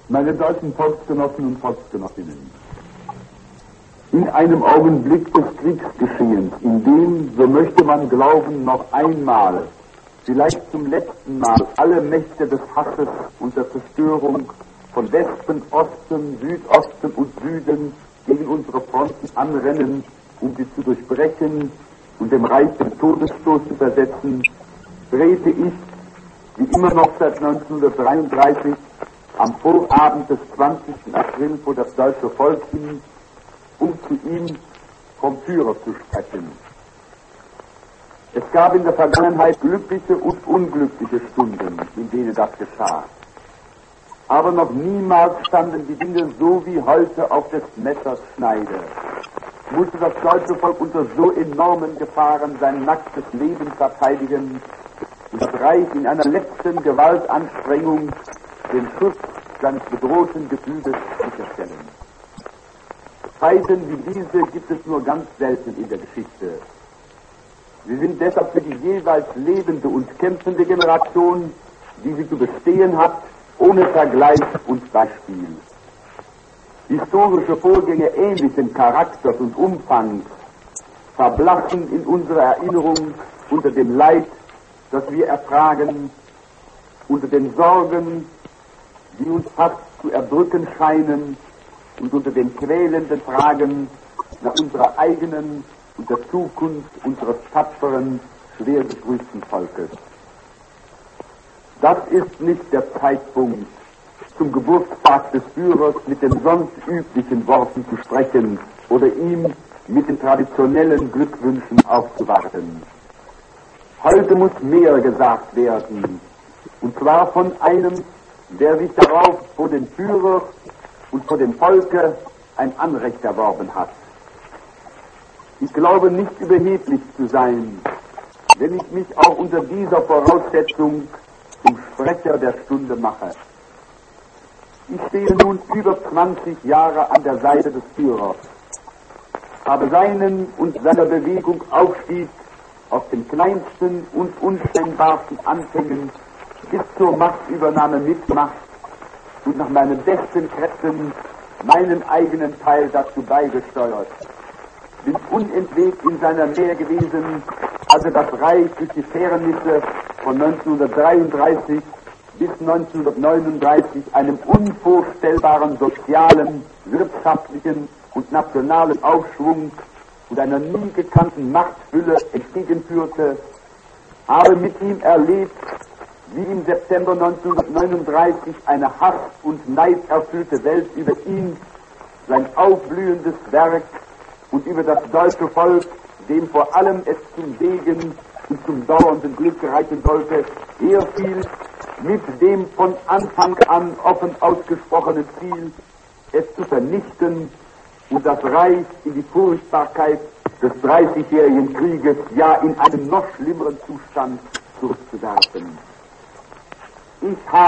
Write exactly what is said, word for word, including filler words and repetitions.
Meine deutschen Volksgenossen und Volksgenossinnen, in einem Augenblick des Kriegsgeschehens, in dem, so möchte man glauben, noch einmal, vielleicht zum letzten Mal, alle Mächte des Hasses und der Zerstörung von Westen, Osten, Südosten und Süden gegen unsere Fronten anrennen, um sie zu durchbrechen und dem Reich den Todesstoß zu versetzen, trete ich, wie immer noch seit neunzehnhundertdreiunddreißig, am Vorabend des zwanzigsten April vor das deutsche Volk hin, um zu ihm vom Führer zu sprechen. Es gab in der Vergangenheit glückliche und unglückliche Stunden, in denen das geschah. Aber noch niemals standen die Dinge so wie heute auf des Messers Schneide. Musste das deutsche Volk unter so enormen Gefahren sein nacktes Leben verteidigen und das Reich in einer letzten Gewaltanstrengung den Schutz seines bedrohten Gefühls sicherstellen. Zeiten wie diese gibt es nur ganz selten in der Geschichte. Sie sind deshalb für die jeweils lebende und kämpfende Generation, die sie zu bestehen hat, ohne Vergleich und Beispiel. Historische Vorgänge ähnlichen Charakters und Umfangs verblassen in unserer Erinnerung unter dem Leid, das wir ertragen, unter den Sorgen, die uns fast zu erdrücken scheinen, und unter den quälenden Fragen nach unserer eigenen und der Zukunft unseres tapferen, schwer geprüften Volkes. Das ist nicht der Zeitpunkt, zum Geburtstag des Führers mit den sonst üblichen Worten zu sprechen oder ihm mit den traditionellen Glückwünschen aufzuwarten. Heute muss mehr gesagt werden, und zwar von einem, der sich darauf vor den Führer und vor dem Volke ein Anrecht erworben hat. Ich glaube nicht überheblich zu sein, wenn ich mich auch unter dieser Voraussetzung zum Sprecher der Stunde mache. Ich stehe nun über zwanzig Jahre an der Seite des Führers, habe seinen und seiner Bewegung Aufstieg auf den kleinsten und unscheinbarsten Anfängen bis zur Machtübernahme mitmacht und nach meinen besten Kräften meinen eigenen Teil dazu beigesteuert. Bin unentwegt in seiner Nähe gewesen, als er das Reich durch die Fährnisse von neunzehnhundertdreiunddreißig bis neunzehnhundertneununddreißig einem unvorstellbaren sozialen, wirtschaftlichen und nationalen Aufschwung und einer nie gekannten Machtfülle entgegenführte, habe mit ihm erlebt, wie im September neunzehnhundertneununddreißig eine Hass- und neiderfüllte Welt über ihn, sein aufblühendes Werk und über das deutsche Volk, dem vor allem es zum Segen und zum dauernden Glück reichen sollte, herfiel, mit dem von Anfang an offen ausgesprochenen Ziel, es zu vernichten und das Reich in die Furchtbarkeit des dreißigjährigen Krieges, ja in einen noch schlimmeren Zustand zurückzuwerfen. Ich habe